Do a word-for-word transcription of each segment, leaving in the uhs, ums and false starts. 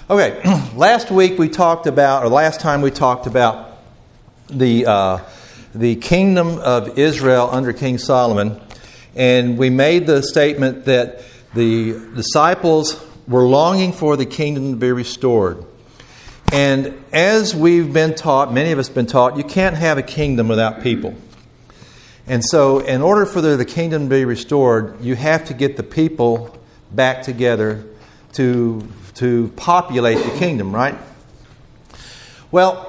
Okay, last week we talked about, or last time we talked about the uh, the kingdom of Israel under King Solomon, and we made the statement that the disciples were longing for the kingdom to be restored. And as we've been taught, many of us have been taught, you can't have a kingdom without people. And so in order for the, the kingdom to be restored, you have to get the people back together to to populate the kingdom, right? Well,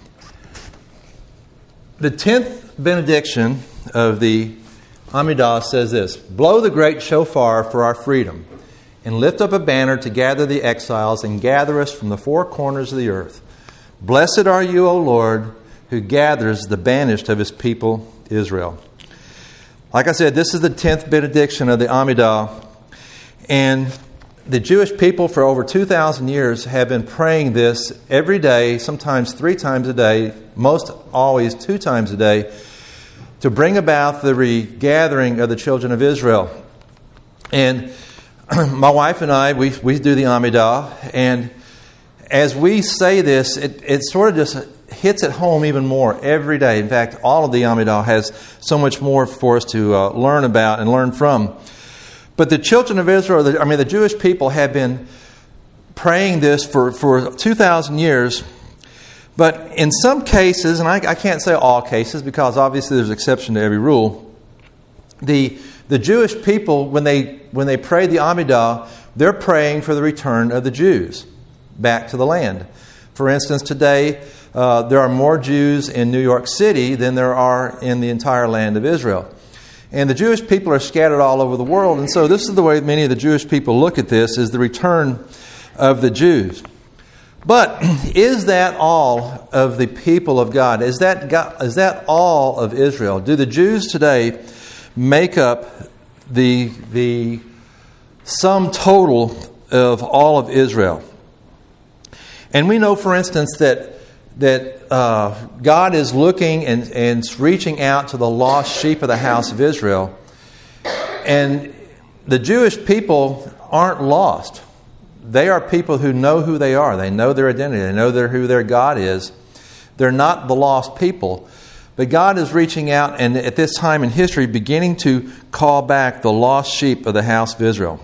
the tenth benediction of the Amidah says this: blow the great shofar for our freedom, and lift up a banner to gather the exiles and gather us from the four corners of the earth. Blessed are you, O Lord, who gathers the banished of his people Israel. Like I said, this is the tenth benediction of the Amidah, and the Jewish people for over two thousand years have been praying this every day, sometimes three times a day, most always two times a day, to bring about the regathering of the children of Israel. And my wife and I, we we do the Amidah, and as we say this, it, it sort of just hits at home even more every day. In fact, all of the Amidah has so much more for us to uh, learn about and learn from. But the children of Israel, I mean the Jewish people, have been praying this for, for two thousand years. But in some cases, and I, I can't say all cases because obviously there's exception to every rule, the the Jewish people, when they when they pray the Amidah, they're praying for the return of the Jews back to the land. For instance, today uh, there are more Jews in New York City than there are in the entire land of Israel. And the Jewish people are scattered all over the world. And so this is the way many of the Jewish people look at this, is the return of the Jews. But is that all of the people of God? Is that God, is that all of Israel? Do the Jews today make up the, the sum total of all of Israel? And we know, for instance, that that uh, God is looking and, and reaching out to the lost sheep of the house of Israel. And the Jewish people aren't lost. They are people who know who they are. They know their identity. They know their, who their God is. They're not the lost people. But God is reaching out and at this time in history beginning to call back the lost sheep of the house of Israel.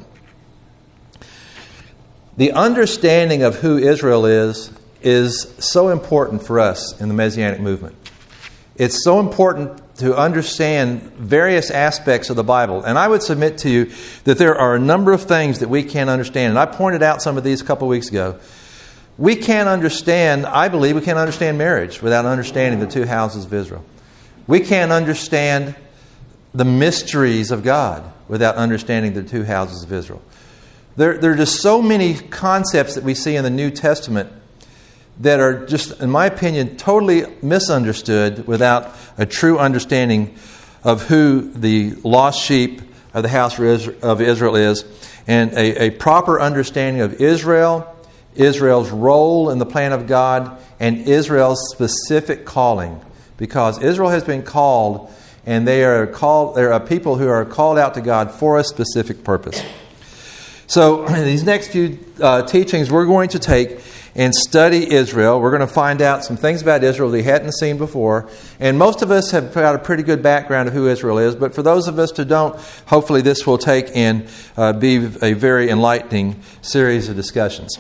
The understanding of who Israel is is so important for us in the Messianic movement. It's so important to understand various aspects of the Bible. And I would submit to you that there are a number of things that we can't understand. And I pointed out some of these a couple of weeks ago. We can't understand, I believe, we can't understand marriage without understanding the two houses of Israel. We can't understand the mysteries of God without understanding the two houses of Israel. There, there are just so many concepts that we see in the New Testament that are just, in my opinion, totally misunderstood without a true understanding of who the lost sheep of the house of Israel is, and a, a proper understanding of Israel, Israel's role in the plan of God, and Israel's specific calling. Because Israel has been called, and they are called. There are people who are called out to God for a specific purpose. So, in these next few uh, teachings, we're going to take and study Israel. We're going to find out some things about Israel we hadn't seen before. And most of us have got a pretty good background of who Israel is. But for those of us who don't, hopefully this will take and uh, be a very enlightening series of discussions.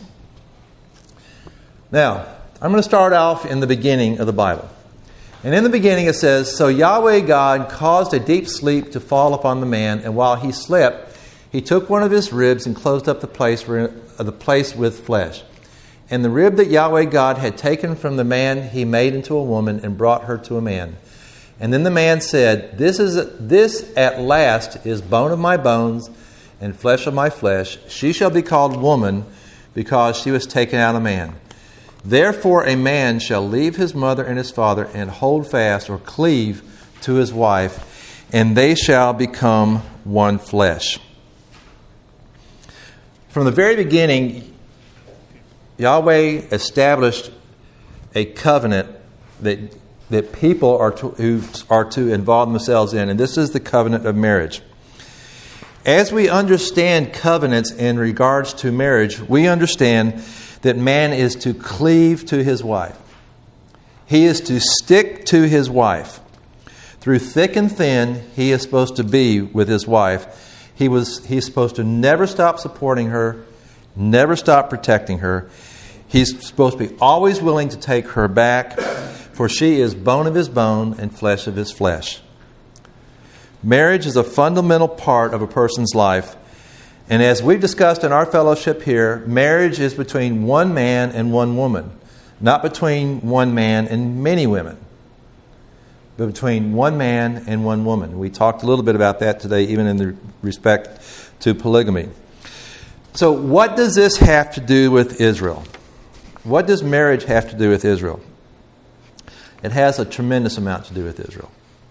Now, I'm going to start off in the beginning of the Bible. And in the beginning it says, "So Yahweh God caused a deep sleep to fall upon the man, and while he slept, he took one of his ribs and closed up the place, where, uh, the place with flesh. And the rib that Yahweh God had taken from the man he made into a woman and brought her to a man. And then the man said, This is this at last is bone of my bones and flesh of my flesh. She shall be called woman, because she was taken out of man. Therefore a man shall leave his mother and his father and hold fast or cleave to his wife, and they shall become one flesh." From the very beginning, Yahweh established a covenant that that people are to, who are to involve themselves in, and this is the covenant of marriage. As we understand covenants in regards to marriage, we understand that man is to cleave to his wife. He is to stick to his wife. Through thick and thin, he is supposed to be with his wife. He was, he's supposed to never stop supporting her, never stop protecting her. He's supposed to be always willing to take her back, for she is bone of his bone and flesh of his flesh. Marriage is a fundamental part of a person's life. And as we've discussed in our fellowship here, marriage is between one man and one woman, not between one man and many women, but between one man and one woman. We talked a little bit about that today, even in the respect to polygamy. So what does this have to do with Israel? What does marriage have to do with Israel? It has a tremendous amount to do with Israel.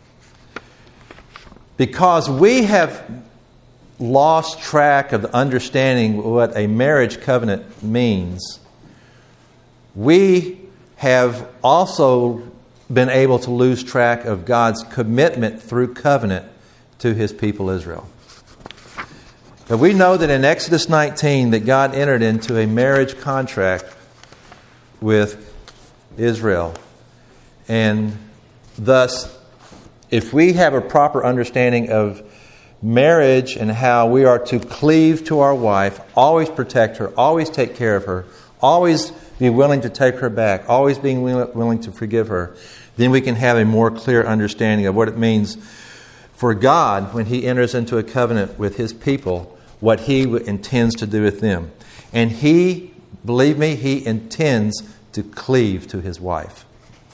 Because we have lost track of understanding what a marriage covenant means, we have also been able to lose track of God's commitment through covenant to his people Israel. But we know that in Exodus nineteen that God entered into a marriage contract with Israel. And thus, if we have a proper understanding of marriage and how we are to cleave to our wife, always protect her, always take care of her, always be willing to take her back, always being willing to forgive her, then we can have a more clear understanding of what it means for God when he enters into a covenant with his people, what he intends to do with them. And he, believe me, he intends to cleave to his wife.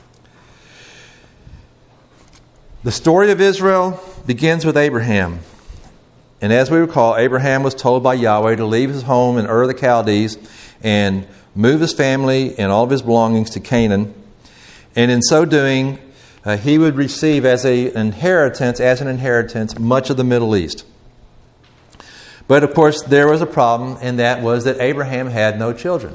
The story of Israel begins with Abraham. And as we recall, Abraham was told by Yahweh to leave his home in Ur of the Chaldees and move his family and all of his belongings to Canaan. And in so doing, uh, he would receive as a inheritance, as an inheritance, much of the Middle East. But of course, there was a problem, and that was that Abraham had no children.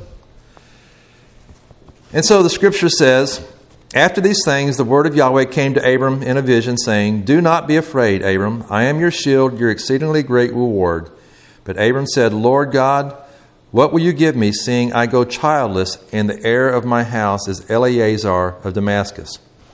And so the scripture says, after these things, the word of Yahweh came to Abram in a vision, saying, "Do not be afraid, Abram. I am your shield, your exceedingly great reward." But Abram said, "Lord God, what will you give me, seeing I go childless, and the heir of my house is Eleazar of Damascus?"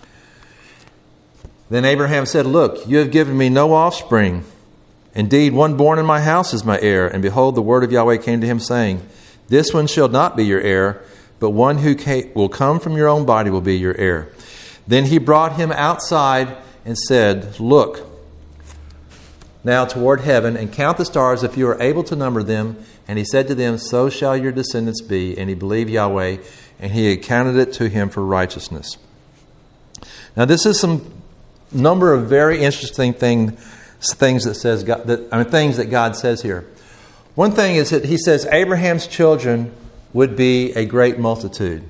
Then Abraham said, "Look, you have given me no offspring. Indeed, one born in my house is my heir." And behold, the word of Yahweh came to him, saying, "This one shall not be your heir, but one who will come from your own body will be your heir." Then he brought him outside and said, "Look now toward heaven and count the stars if you are able to number them." And he said to them, "So shall your descendants be." And he believed Yahweh, and he accounted it to him for righteousness. Now this is some number of very interesting thing, things that says God, that I mean things that God says here. One thing is that he says Abraham's children would be a great multitude.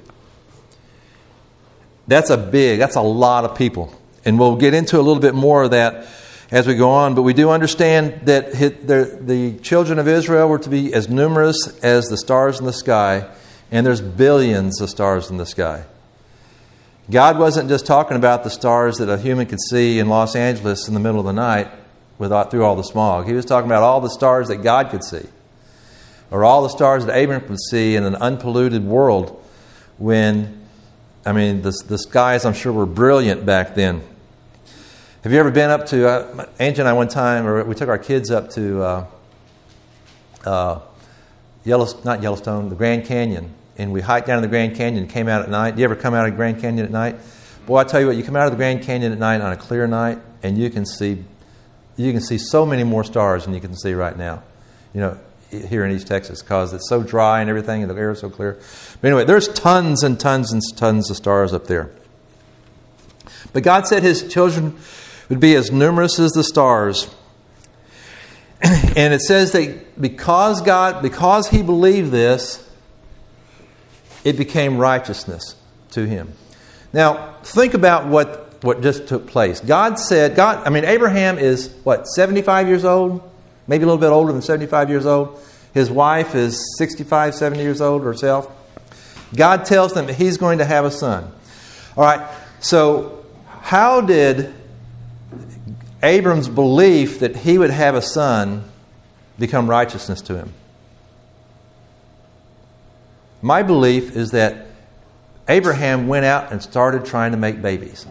That's a big, that's a lot of people. And we'll get into a little bit more of that as we go on. But we do understand that the children of Israel were to be as numerous as the stars in the sky. And there's billions of stars in the sky. God wasn't just talking about the stars that a human could see in Los Angeles in the middle of the night without, through all the smog. He was talking about all the stars that God could see. Or all the stars that Abraham could see in an unpolluted world when, I mean, the, the skies, I'm sure, were brilliant back then. Have you ever been up to, uh, Angie and I one time, or we took our kids up to uh, uh, Yellowstone, not Yellowstone, the Grand Canyon, and we hiked down to the Grand Canyon and came out at night. Do you ever come out of the Grand Canyon at night? Boy, I tell you what, you come out of the Grand Canyon at night on a clear night, and you can see, you can see so many more stars than you can see right now. You know, here in East Texas, because it's so dry and everything, and the air is so clear. But anyway, there's tons and tons and tons of stars up there. But God said his children would be as numerous as the stars. And it says that because God, because he believed this, it became righteousness to him. Now, think about what, what just took place. God said, God, I mean, Abraham is, what, seventy-five years old? Maybe a little bit older than seventy-five years old. His wife is sixty-five, seventy years old herself. God tells them that he's going to have a son. All right, so how did Abram's belief that he would have a son become righteousness to him? My belief is that Abraham went out and started trying to make babies.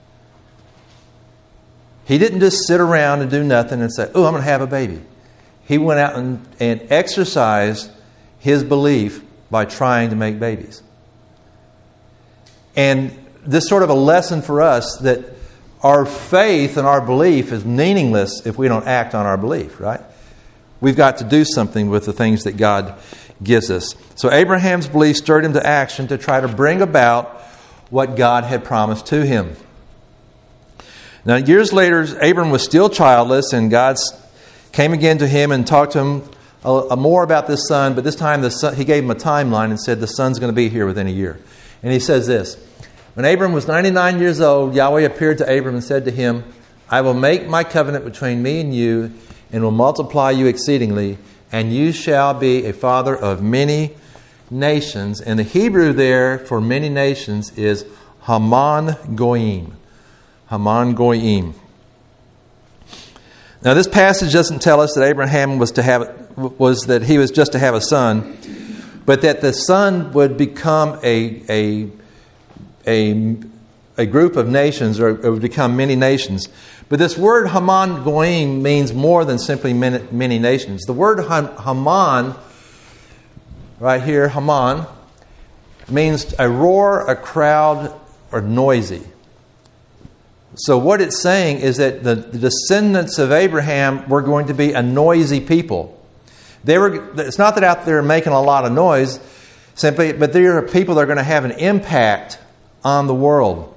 He didn't just sit around and do nothing and say, oh, I'm going to have a baby. He went out and, and exercised his belief by trying to make babies. And this is sort of a lesson for us that our faith and our belief is meaningless if we don't act on our belief, right? We've got to do something with the things that God gives us. So Abraham's belief stirred him to action to try to bring about what God had promised to him. Now, years later, Abram was still childless, and God came again to him and talked to him a, a more about this son, but this time the son, he gave him a timeline and said the son's going to be here within a year. And he says this, when Abram was ninety-nine years old, Yahweh appeared to Abram and said to him, I will make my covenant between me and you, and will multiply you exceedingly, and you shall be a father of many nations. And the Hebrew there for many nations is Haman Goyim. Haman Goyim. Now this passage doesn't tell us that Abraham was to have was that he was just to have a son, but that the son would become a a a, a group of nations, or it would become many nations. But this word Haman Goyim means more than simply many, many nations. The word Haman, right here, Haman, means a roar, a crowd, or noisy. So what it's saying is that the, the descendants of Abraham were going to be a noisy people. They were. It's not that out there making a lot of noise, simply, but they are people that are going to have an impact on the world.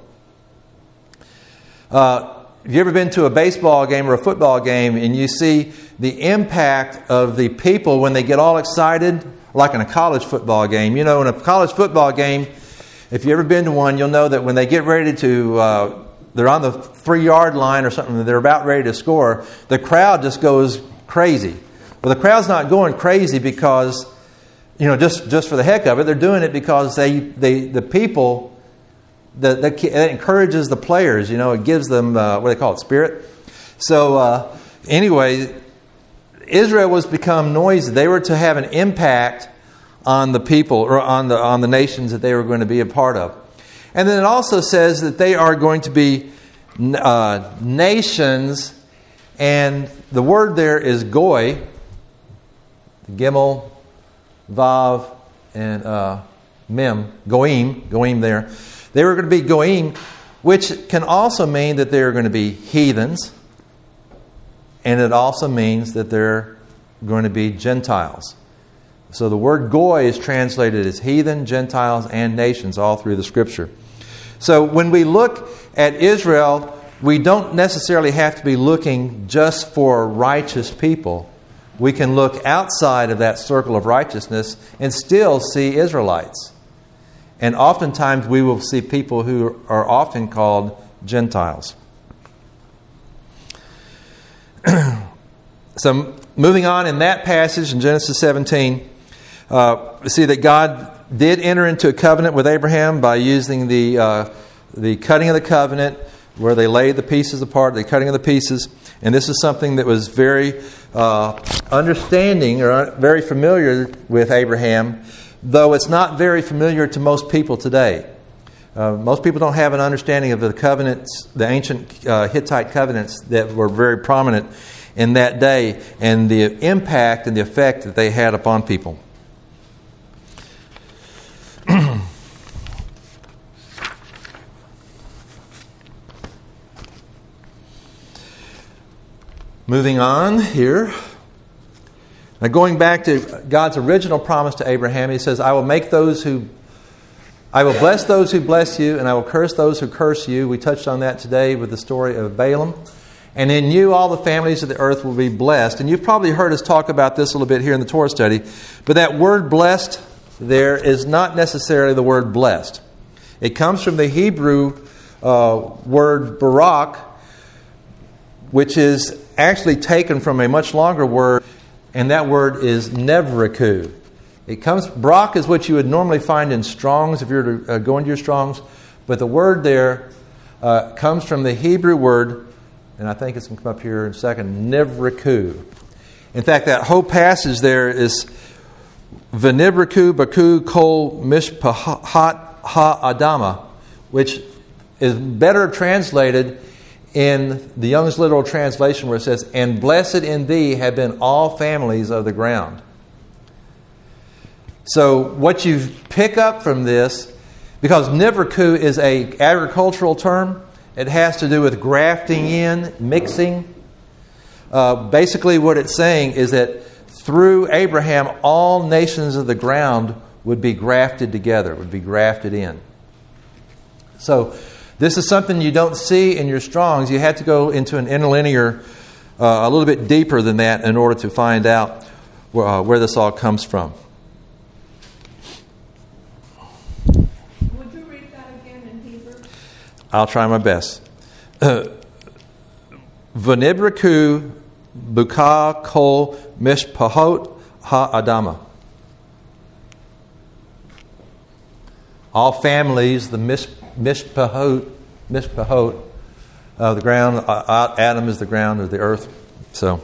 Uh, have you ever been to a baseball game or a football game and you see the impact of the people when they get all excited, like in a college football game? You know, in a college football game, if you've ever been to one, you'll know that when they get ready to, uh, they're on the three-yard line or something, they're about ready to score, the crowd just goes crazy. Well, the crowd's not going crazy because, you know, just, just for the heck of it. They're doing it because they, they the people... The, the, it encourages the players, you know, it gives them, uh, what do they call it, spirit? So, uh, anyway, Israel was become noisy. They were to have an impact on the people, or on the on the nations that they were going to be a part of. And then it also says that they are going to be uh, nations, and the word there is goy, gimel, vav, and uh, mem, goyim, goyim there. They were going to be goyim, which can also mean that they're going to be heathens. And it also means that they're going to be Gentiles. So the word goy is translated as heathen, Gentiles, and nations all through the Scripture. So when we look at Israel, we don't necessarily have to be looking just for righteous people. We can look outside of that circle of righteousness and still see Israelites. And oftentimes we will see people who are often called Gentiles. So moving on in that passage in Genesis seventeen, uh, we see that God did enter into a covenant with Abraham by using the uh, the cutting of the covenant, where they laid the pieces apart, the cutting of the pieces. And this is something that was very uh, understanding or very familiar with Abraham, though it's not very familiar to most people today. Uh, most people don't have an understanding of the covenants, the ancient uh, Hittite covenants that were very prominent in that day, and the impact and the effect that they had upon people. Moving on here. Now going back to God's original promise to Abraham, He says, I will make those who, I will bless those who bless you, and I will curse those who curse you. We touched on that today with the story of Balaam. And in you all the families of the earth will be blessed. And you've probably heard us talk about this a little bit here in the Torah study. But that word blessed there is not necessarily the word blessed. It comes from the Hebrew uh, word barak, which is actually taken from a much longer word, and that word is nevraku. It comes, Barak is what you would normally find in Strong's if you were to uh, go into your Strong's, but the word there uh, comes from the Hebrew word, and I think it's going to come up here in a second, nevraku. In fact, that whole passage there is V'nibraku baku kol mishpahat ha-adama, which is better translated in the Young's Literal Translation where it says, and blessed in thee have been all families of the ground. So what you pick up from this, because Nivraku is a agricultural term, it has to do with grafting in, mixing. Uh, basically what it's saying is that through Abraham, all nations of the ground would be grafted together, would be grafted in. So this is something you don't see in your Strongs. You have to go into an interlinear uh, a little bit deeper than that in order to find out where, uh, where this all comes from. Would you read that again in Hebrew? I'll try my best. V'nibraku buka kol mishpahot ha-adama. All families, the mish, mishpahot, mishpahot of the ground. Uh, Adam is the ground of the earth. So,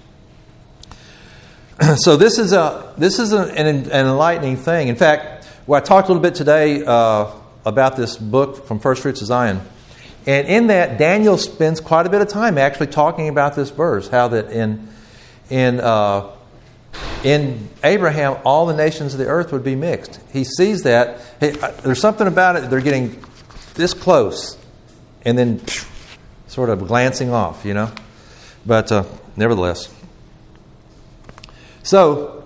so this is a this is an, an enlightening thing. In fact, well, I talked a little bit today uh, about this book from First Fruits of Zion. And in that, Daniel spends quite a bit of time actually talking about this verse, how that in in uh, in Abraham, all the nations of the earth would be mixed. He sees that. Hey, there's something about it. They're getting this close, and then phew, sort of glancing off, you know. But uh, nevertheless, so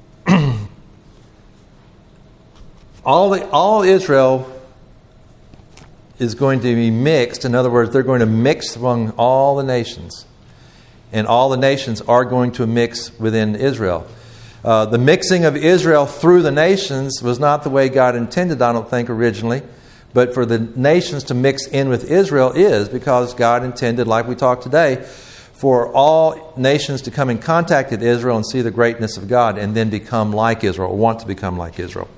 all the all Israel is going to be mixed. In other words, they're going to mix among all the nations. And all the nations are going to mix within Israel. Uh, the mixing of Israel through the nations was not the way God intended, I don't think, originally. But for the nations to mix in with Israel is because God intended, like we talked today, for all nations to come in contact with Israel and see the greatness of God and then become like Israel, or want to become like Israel.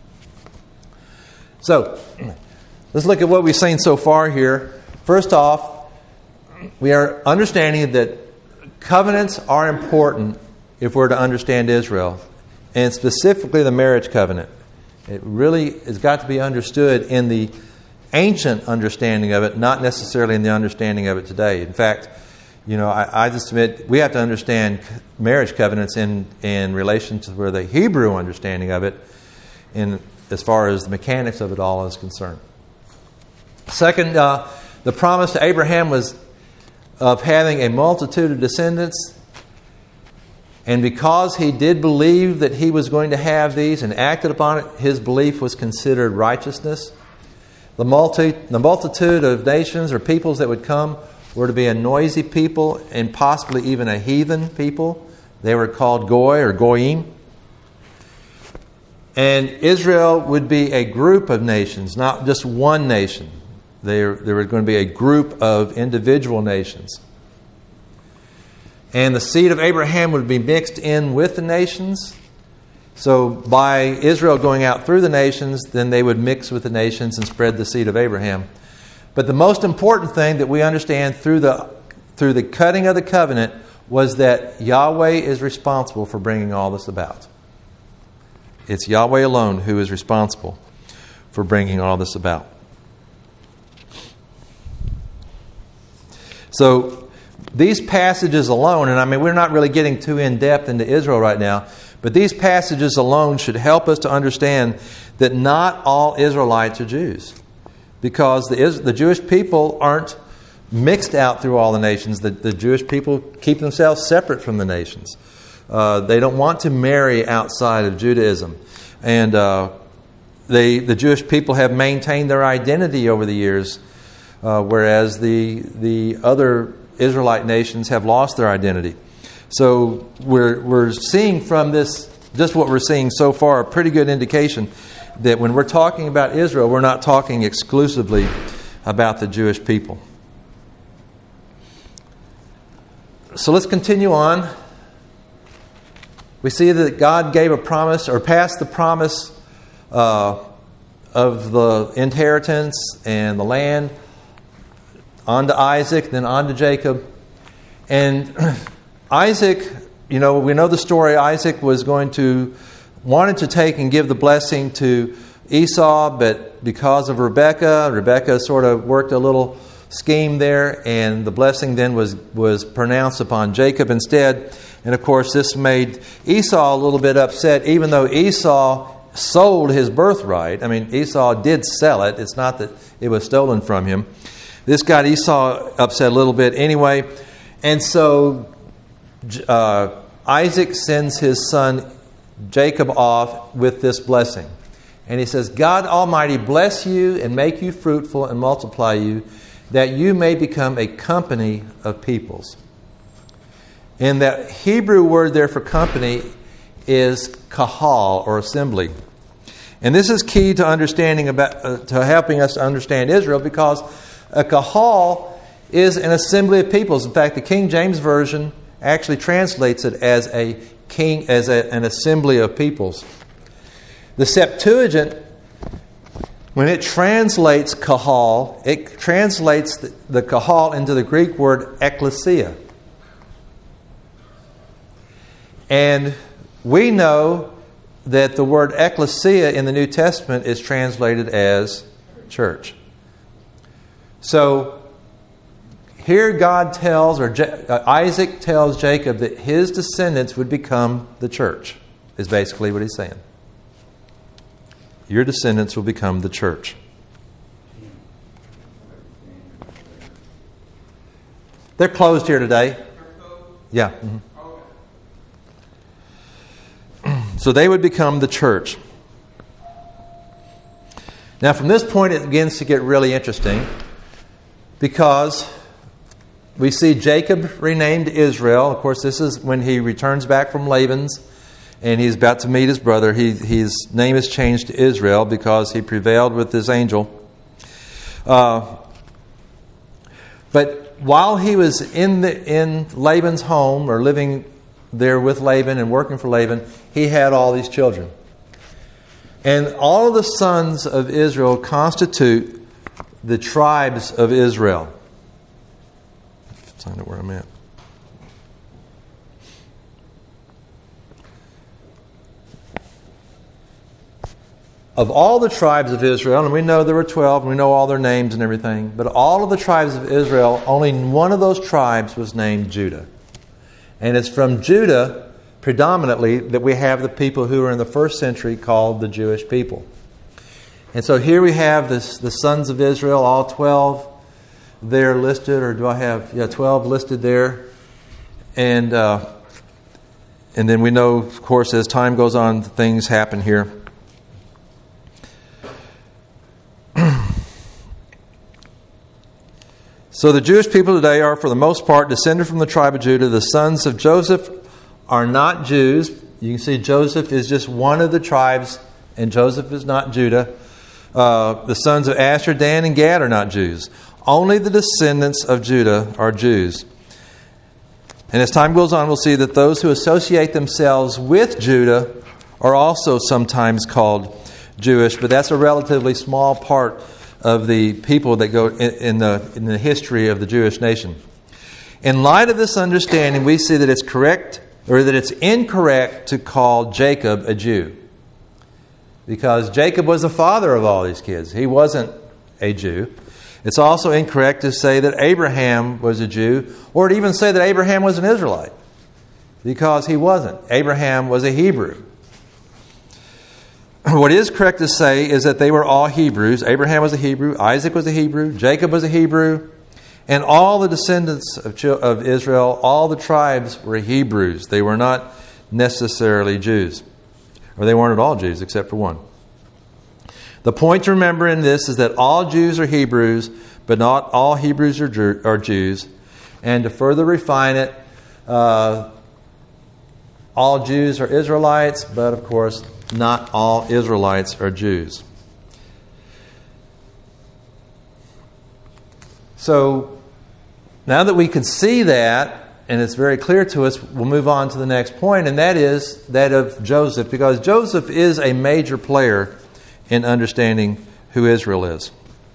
So, let's look at what we've seen so far here. First off, we are understanding that covenants are important if we're to understand Israel, and specifically the marriage covenant. It really has got to be understood in the ancient understanding of it, not necessarily in the understanding of it today. In fact, you know, I, I just admit we have to understand marriage covenants in, in relation to where the Hebrew understanding of it, in as far as the mechanics of it all is concerned. Second, uh, the promise to Abraham was of having a multitude of descendants. And because he did believe that he was going to have these and acted upon it, his belief was considered righteousness. The, multi, the multitude of nations or peoples that would come were to be a noisy people and possibly even a heathen people. They were called Goy or Goyim. And Israel would be a group of nations, not just one nation. There, there were going to be a group of individual nations. And the seed of Abraham would be mixed in with the nations. So by Israel going out through the nations, then they would mix with the nations and spread the seed of Abraham. But the most important thing that we understand through the, through the cutting of the covenant was that Yahweh is responsible for bringing all this about. It's Yahweh alone who is responsible for bringing all this about. So these passages alone, and I mean we're not really getting too in-depth into Israel right now, but these passages alone should help us to understand that not all Israelites are Jews. Because the, the Jewish people aren't mixed out through all the nations. The, the Jewish people keep themselves separate from the nations. Uh, they don't want to marry outside of Judaism. And uh, they, the Jewish people have maintained their identity over the years, uh, whereas the, the other Israelite nations have lost their identity. So we're, we're seeing from this, just what we're seeing so far, a pretty good indication that when we're talking about Israel, we're not talking exclusively about the Jewish people. So let's continue on. We see that God gave a promise, or passed the promise uh, of the inheritance and the land on to Isaac, then on to Jacob. And Isaac, you know, we know the story. Isaac was going to wanted to take and give the blessing to Esau, but because of Rebekah, Rebekah sort of worked a little scheme there, and the blessing then was, was pronounced upon Jacob instead. And of course, this made Esau a little bit upset, even though Esau sold his birthright. I mean, Esau did sell it. It's not that it was stolen from him. This got Esau upset a little bit anyway. And so uh, Isaac sends his son Jacob off with this blessing. And he says, God Almighty bless you and make you fruitful and multiply you, that you may become a company of peoples. And that Hebrew word there for company is kahal, or assembly. And this is key to understanding about uh, to helping us to understand Israel, because a kahal is an assembly of peoples. In fact, the King James Version actually translates it as a king, as a, an assembly of peoples. The Septuagint, when it translates kahal, it translates the, the kahal into the Greek word ekklesia. And we know that the word ekklesia in the New Testament is translated as church. So here God tells, or J- uh, Isaac tells Jacob that his descendants would become the church, is basically what he's saying. Your descendants will become the church. They're closed here today. Yeah. Mm-hmm. So they would become the church. Now from this point it begins to get really interesting, because we see Jacob renamed Israel. Of course, this is when he returns back from Laban's and he's about to meet his brother. He, his name is changed to Israel because he prevailed with this angel. Uh, but while he was in the in Laban's home, or living there with Laban and working for Laban, he had all these children. And all of the sons of Israel constitute the tribes of Israel. Find out where I'm at. Of all the tribes of Israel, and we know there were twelve, and we know all their names and everything, but all of the tribes of Israel, only one of those tribes was named Judah. And it's from Judah, predominantly, that we have the people who are in the first century called the Jewish people. And so here we have this, the sons of Israel, all twelve there listed, or do I have, yeah, twelve listed there. And, uh, and then we know, of course, as time goes on, things happen here. So the Jewish people today are, for the most part, descended from the tribe of Judah. The sons of Joseph are not Jews. You can see Joseph is just one of the tribes, and Joseph is not Judah. Uh, the sons of Asher, Dan, and Gad are not Jews. Only the descendants of Judah are Jews. And as time goes on, we'll see that those who associate themselves with Judah are also sometimes called Jewish, but that's a relatively small part of the people that go in, in the in the history of the Jewish nation. In light of this understanding, we see that it's correct, or that it's incorrect, to call Jacob a Jew, because Jacob was the father of all these kids. He wasn't a Jew. It's also incorrect to say that Abraham was a Jew, or to even say that Abraham was an Israelite, because he wasn't. Abraham was a Hebrew. What is correct to say is that they were all Hebrews. Abraham was a Hebrew, Isaac was a Hebrew, Jacob was a Hebrew, and all the descendants of, of Israel, all the tribes were Hebrews. They were not necessarily Jews, or they weren't at all Jews except for one. The point to remember in this is that all Jews are Hebrews, but not all Hebrews are, Jew, are Jews. And to further refine it, uh, all Jews are Israelites, but of course, not all Israelites are Jews. So, now that we can see that, and it's very clear to us, we'll move on to the next point, and that is that of Joseph, because Joseph is a major player in understanding who Israel is.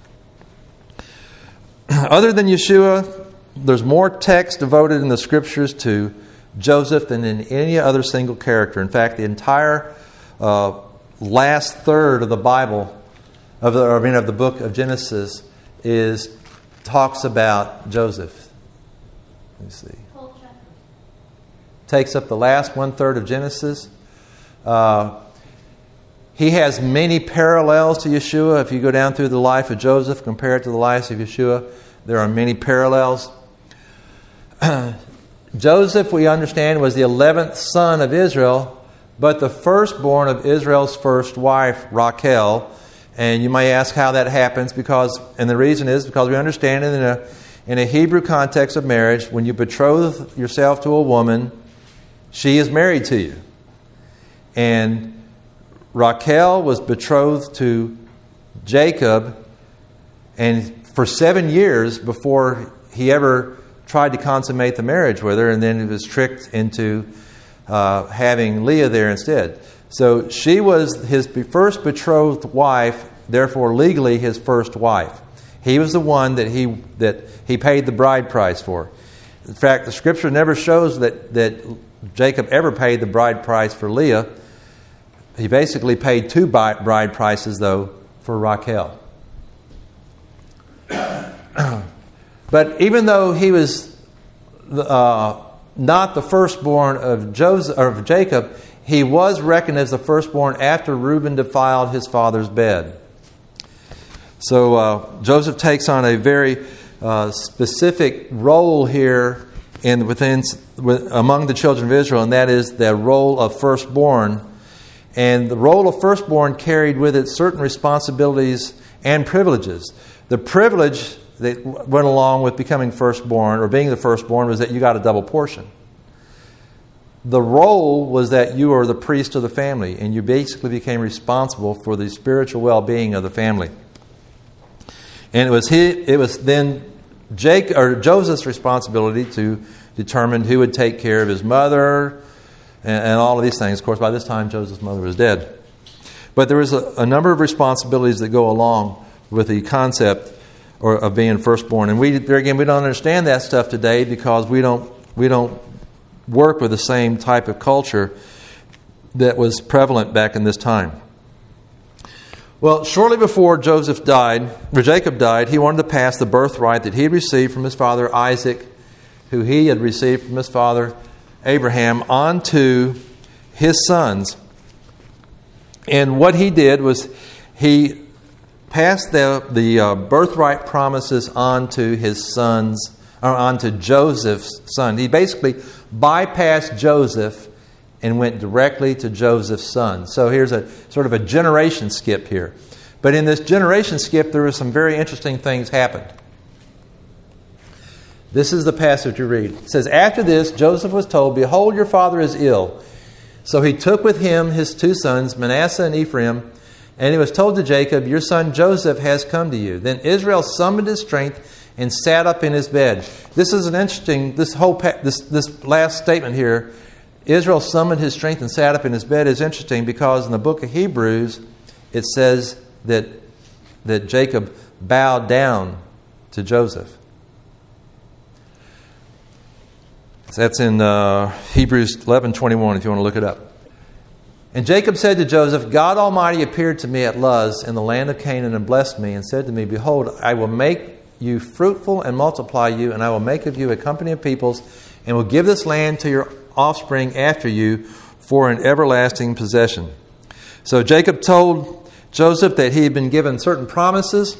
Other than Yeshua, there's more text devoted in the Scriptures to Joseph than in any other single character. In fact, the entire uh, last third of the Bible, of the, I mean, of the book of Genesis, is talks about Joseph. Let me see. Takes up the last one third of Genesis. Uh, he has many parallels to Yeshua. If you go down through the life of Joseph, compare it to the life of Yeshua, there are many parallels. Joseph, we understand, was the eleventh son of Israel, but the firstborn of Israel's first wife, Rachel. And you may ask how that happens, because, and the reason is because we understand it in a, in a Hebrew context of marriage, when you betroth yourself to a woman, she is married to you. And Rachel was betrothed to Jacob, and for seven years before he ever tried to consummate the marriage with her, and then he was tricked into uh, having Leah there instead. So she was his first betrothed wife, therefore legally his first wife. He was the one that he that he paid the bride price for. In fact, the Scripture never shows that that Jacob ever paid the bride price for Leah. He basically paid two bride prices, though, for Rachel. But even though he was uh, not the firstborn of Joseph or of Jacob, he was reckoned as the firstborn after Reuben defiled his father's bed. So uh, Joseph takes on a very uh, specific role here in within with, among the children of Israel, and that is the role of firstborn. And the role of firstborn carried with it certain responsibilities and privileges. The privilege that went along with becoming firstborn or being the firstborn was that you got a double portion. The role was that you were the priest of the family, and you basically became responsible for the spiritual well-being of the family. And it was he, it was then Jake or Joseph's responsibility to determine who would take care of his mother and, and all of these things. Of course, by this time, Joseph's mother was dead. But there was a, a number of responsibilities that go along with the concept or of being firstborn. And we, there again, we don't understand that stuff today because we don't we don't work with the same type of culture that was prevalent back in this time. Well, shortly before Joseph died, or Jacob died, he wanted to pass the birthright that he had received from his father Isaac, who he had received from his father Abraham, on to his sons. And what he did was he passed the, the uh, birthright promises on to his sons, or on to Joseph's son. He basically bypassed Joseph and went directly to Joseph's son. So here's a sort of a generation skip here. But in this generation skip, there were some very interesting things happened. This is the passage you read. It says, "After this, Joseph was told, 'Behold, your father is ill.' So he took with him his two sons, Manasseh and Ephraim, and he was told to Jacob, 'Your son Joseph has come to you.' Then Israel summoned his strength and sat up in his bed." This is an interesting, this whole, this, this last statement here, Israel summoned his strength and sat up in his bed, is interesting because in the book of Hebrews, it says that, that Jacob bowed down to Joseph. So that's in uh, Hebrews eleven twenty-one if you want to look it up. "And Jacob said to Joseph, 'God Almighty appeared to me at Luz in the land of Canaan and blessed me and said to me, Behold, I will make you fruitful and multiply you, and I will make of you a company of peoples, and will give this land to your offspring after you for an everlasting possession.' So Jacob told Joseph that he had been given certain promises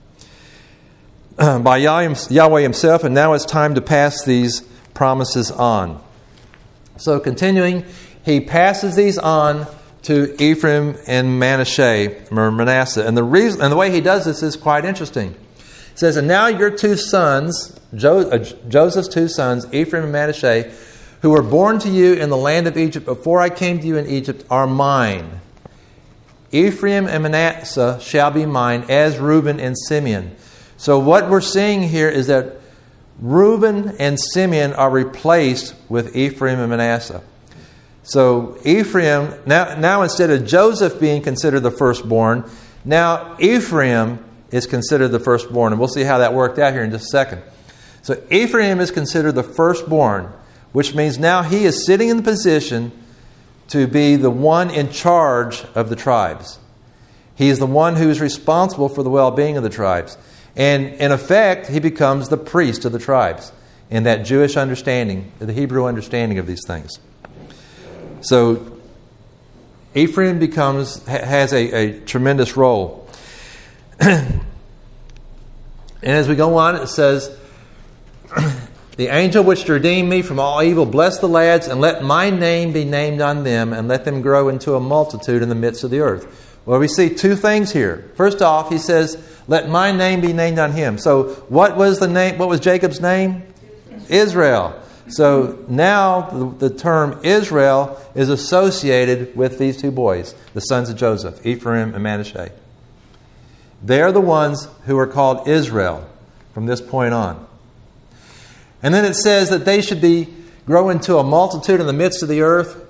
by Yahweh himself, and now it's time to pass these promises on. So continuing, he passes these on to Ephraim and Manasseh, or Manasseh. And the reason, and the way he does this is quite interesting. It says, "And now your two sons, jo- uh, Joseph's two sons, Ephraim and Manasseh, who were born to you in the land of Egypt before I came to you in Egypt, are mine. Ephraim and Manasseh shall be mine, as Reuben and Simeon." So what we're seeing here is that Reuben and Simeon are replaced with Ephraim and Manasseh. So Ephraim, now, now instead of Joseph being considered the firstborn, now Ephraim is considered the firstborn. And we'll see how that worked out here in just a second. So Ephraim is considered the firstborn, which means now he is sitting in the position to be the one in charge of the tribes. He is the one who is responsible for the well-being of the tribes. And in effect, he becomes the priest of the tribes in that Jewish understanding, the Hebrew understanding of these things. So Ephraim becomes has a, a tremendous role. And as we go on, it says, the angel which redeemed me from all evil, bless the lads, and let my name be named on them, and let them grow into a multitude in the midst of the earth. Well, we see two things here. First off, he says, let my name be named on him. So what was the name? What was Jacob's name? Israel. So now the, the term Israel is associated with these two boys, the sons of Joseph, Ephraim and Manasseh. They're the ones who are called Israel from this point on. And then it says that they should be grow into a multitude in the midst of the earth.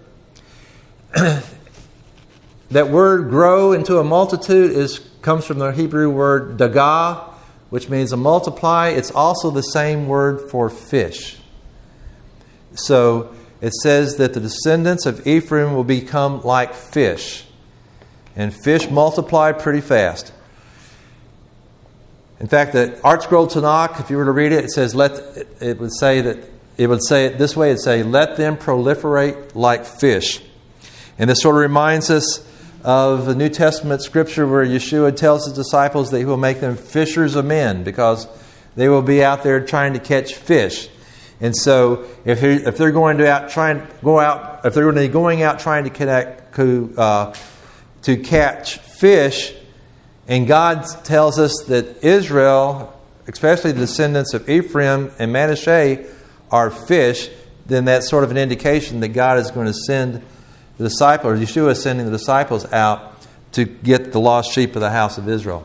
That word grow into a multitude is comes from the Hebrew word dagah, which means to multiply. It's also the same word for fish. So it says that the descendants of Ephraim will become like fish. And fish multiply pretty fast. In fact, the Art Scroll Tanakh, if you were to read it, it says let it would say that it would say it this way, it'd say, let them proliferate like fish. And this sort of reminds us of the New Testament scripture where Yeshua tells his disciples that he will make them fishers of men because they will be out there trying to catch fish. And so if he, if they're going to out trying go out if they're going to be going out trying to connect to uh, to catch fish, and God tells us that Israel, especially the descendants of Ephraim and Manasseh, are fish, then that's sort of an indication that God is going to send the disciples, or Yeshua is sending the disciples out to get the lost sheep of the house of Israel.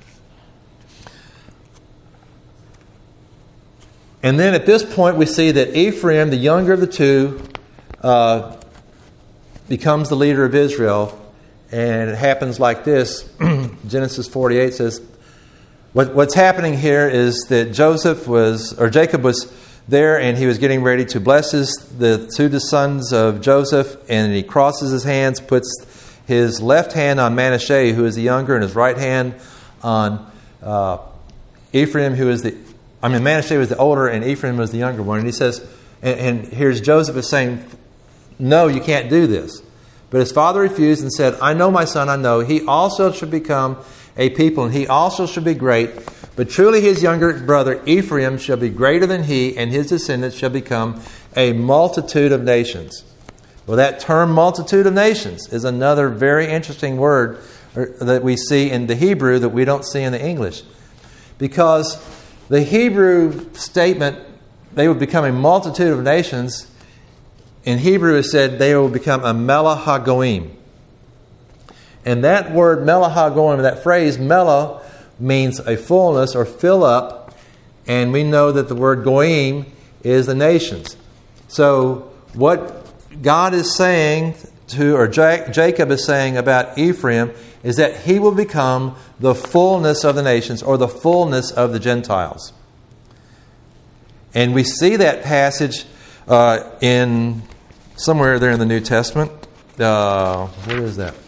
And then at this point we see that Ephraim, the younger of the two, uh, becomes the leader of Israel. And it happens like this. Genesis forty-eight says, what, what's happening here is that Joseph was, or Jacob was there, and he was getting ready to bless his, the two sons of Joseph, and he crosses his hands, puts his left hand on Manasseh, who is the younger, and his right hand on uh, Ephraim, who is the, I mean, Manasseh was the older, and Ephraim was the younger one. And he says, and, and here's Joseph is saying, no, you can't do this. But his father refused and said, I know my son, I know. He also should become a people, and he also should be great. But truly his younger brother Ephraim shall be greater than he, and his descendants shall become a multitude of nations. Well, that term multitude of nations is another very interesting word that we see in the Hebrew that we don't see in the English. Because the Hebrew statement, they would become a multitude of nations, in Hebrew it said they will become a Melech HaGoim. And that word Melech HaGoim, that phrase Melech, means a fullness or fill up. And we know that the word Goim is the nations. So what God is saying to, or Jacob is saying about Ephraim, is that he will become the fullness of the nations, or the fullness of the Gentiles. And we see that passage uh, in somewhere there in the New Testament. Uh, where is that?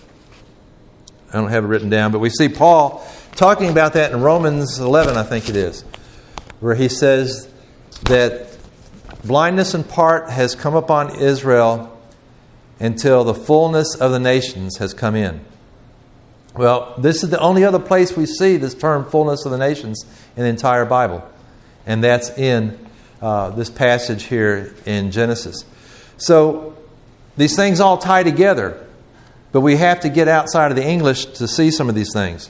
I don't have it written down, but we see Paul talking about that in Romans eleven, I think it is, where he says that blindness in part has come upon Israel until the fullness of the nations has come in. Well, this is the only other place we see this term fullness of the nations in the entire Bible. And that's in uh, this passage here in Genesis. So these things all tie together. But we have to get outside of the English to see some of these things.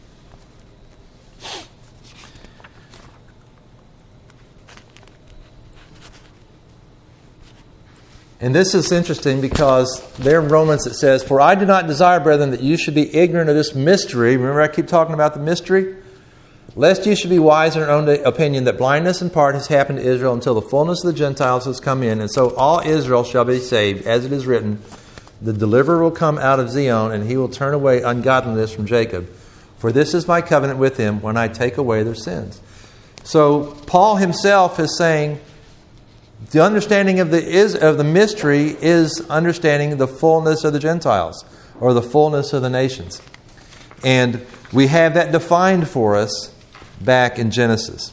And this is interesting because there in Romans it says, For I do not desire, brethren, that you should be ignorant of this mystery. Remember I keep talking about the mystery? Lest you should be wise in your own opinion, that blindness in part has happened to Israel until the fullness of the Gentiles has come in. And so all Israel shall be saved, as it is written, The deliverer will come out of Zion, and he will turn away ungodliness from Jacob. For this is my covenant with him when I take away their sins. So Paul himself is saying The understanding of the is of the mystery is understanding the fullness of the Gentiles, or the fullness of the nations. And we have that defined for us back in Genesis.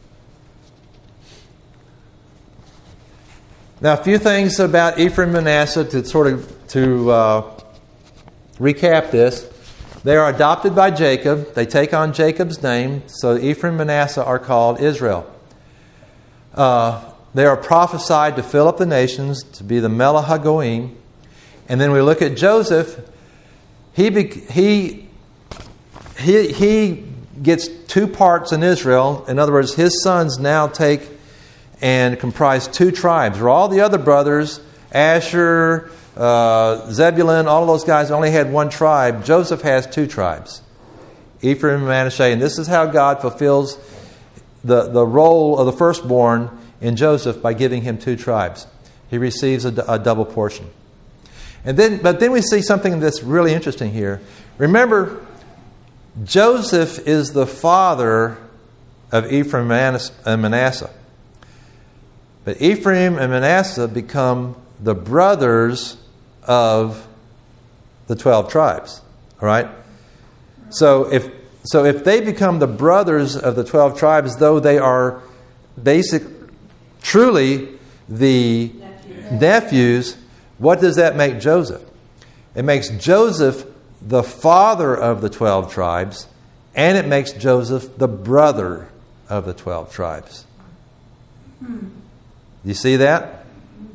Now, a few things about Ephraim and Manasseh to sort of to uh, recap this. They are adopted by Jacob. They take on Jacob's name. So Ephraim and Manasseh are called Israel. Uh, they are prophesied to fill up the nations, to be the Melech HaGoim. And then we look at Joseph. He he he he gets two parts in Israel. In other words, his sons now take and comprise two tribes. Where all the other brothers, Asher, uh, Zebulun, all of those guys only had one tribe. Joseph has two tribes, Ephraim and Manasseh. And this is how God fulfills the, the role of the firstborn in Joseph by giving him two tribes. He receives a, a double portion. And then, but then we see something that's really interesting here. Remember, Joseph is the father of Ephraim and Manasseh. But Ephraim and Manasseh become the brothers of the twelve tribes. All right? So if so if they become the brothers of the twelve tribes, though they are basic truly the nephews. nephews, what does that make Joseph? It makes Joseph the father of the twelve tribes, and it makes Joseph the brother of the twelve tribes. Hmm. You see that?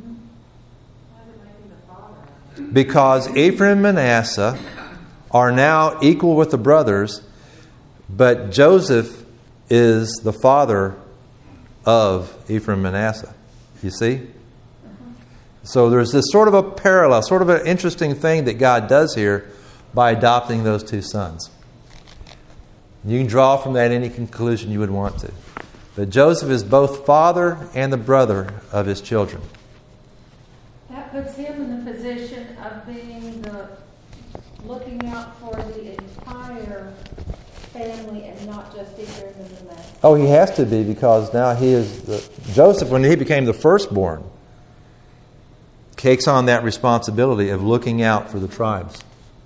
Because Ephraim and Manasseh are now equal with the brothers, but Joseph is the father of Ephraim and Manasseh. You see? So there's this sort of a parallel, sort of an interesting thing that God does here by adopting those two sons. You can draw from that any conclusion you would want to. But Joseph is both father and the brother of his children. That puts him in the position of being the looking out for the entire family and not just Ephraim and Manasseh. Oh, he has to be, because now he is the, Joseph, when he became the firstborn, takes on that responsibility of looking out for the tribes.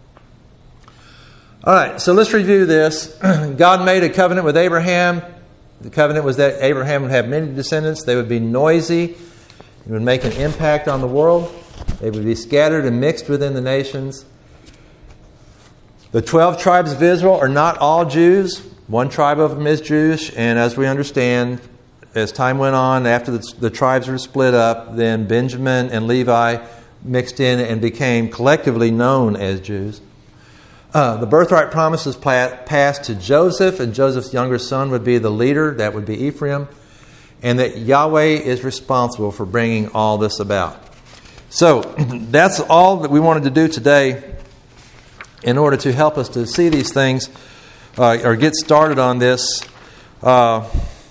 All right, so let's review this. God made a covenant with Abraham. The covenant was that Abraham would have many descendants. They would be noisy. It would make an impact on the world. They would be scattered and mixed within the nations. The twelve tribes of Israel are not all Jews. One tribe of them is Jewish. And as we understand, as time went on, after the, the tribes were split up, then Benjamin and Levi mixed in and became collectively known as Jews. Uh, the birthright promises passed to Joseph, and Joseph's younger son would be the leader. That would be Ephraim. And that Yahweh is responsible for bringing all this about. So that's all that we wanted to do today in order to help us to see these things uh, or get started on this. Uh,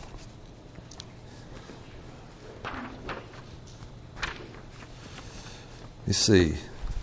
let's see.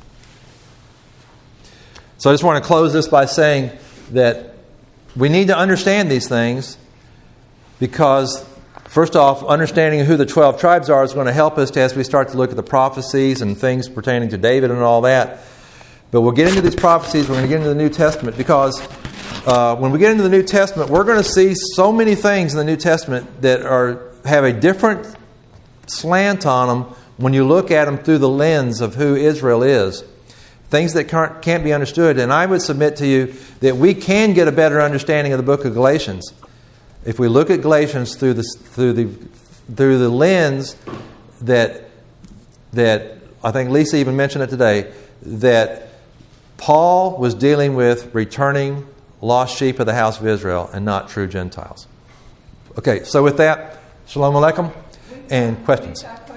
So I just want to close this by saying that we need to understand these things, because first off, understanding who the twelve tribes are is going to help us to, as we start to look at the prophecies and things pertaining to David and all that. But we'll get into these prophecies. We're going to get into the New Testament, because uh, when we get into the New Testament, we're going to see so many things in the New Testament that are have a different slant on them when you look at them through the lens of who Israel is. Things that can't, can't be understood. And I would submit to you that we can get a better understanding of the book of Galatians if we look at Galatians through the through the through the lens that that I think Lisa even mentioned it today, that Paul was dealing with returning lost sheep of the house of Israel and not true Gentiles. Okay, so with that, Shalom Aleichem, and questions.